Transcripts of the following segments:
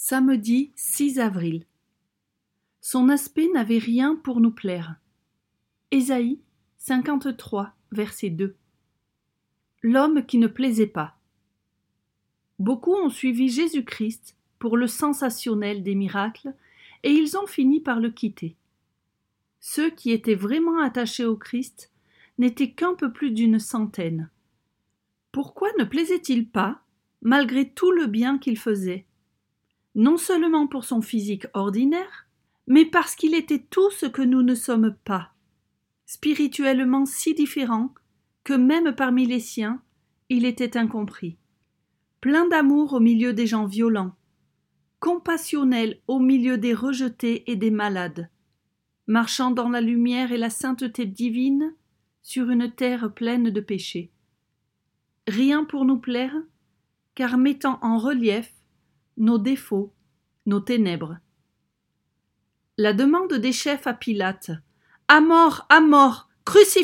Samedi 6 avril. Son aspect n'avait rien pour nous plaire. Ésaïe 53, verset 2. L'homme qui ne plaisait pas. Beaucoup ont suivi Jésus-Christ pour le sensationnel des miracles et ils ont fini par le quitter. Ceux qui étaient vraiment attachés au Christ n'étaient qu'un peu plus d'une centaine. Pourquoi ne plaisait-il pas, malgré tout le bien qu'il faisait ? Non seulement pour son physique ordinaire, mais parce qu'il était tout ce que nous ne sommes pas, spirituellement si différent que même parmi les siens, il était incompris. Plein d'amour au milieu des gens violents, compassionnel au milieu des rejetés et des malades, marchant dans la lumière et la sainteté divine sur une terre pleine de péchés. Rien pour nous plaire, car mettant en relief nos défauts, nos ténèbres. La demande des chefs à Pilate « À mort, crucifie-le !»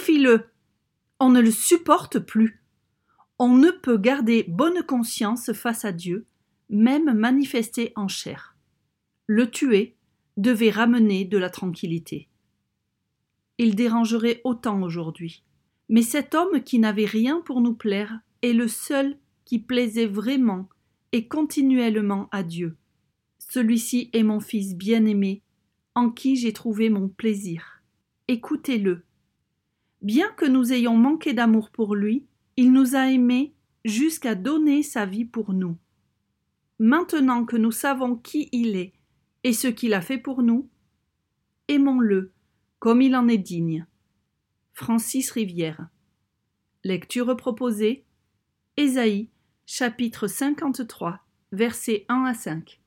On ne le supporte plus. On ne peut garder bonne conscience face à Dieu, même manifesté en chair. Le tuer devait ramener de la tranquillité. Il dérangerait autant aujourd'hui. Mais cet homme qui n'avait rien pour nous plaire est le seul qui plaisait vraiment et continuellement à Dieu. Celui-ci est mon Fils bien-aimé, en qui j'ai trouvé mon plaisir. Écoutez-le. Bien que nous ayons manqué d'amour pour lui, il nous a aimés jusqu'à donner sa vie pour nous. Maintenant que nous savons qui il est et ce qu'il a fait pour nous, aimons-le comme il en est digne. Francis Rivière. Lecture proposée, Ésaïe, chapitre 53, versets 1 à 5.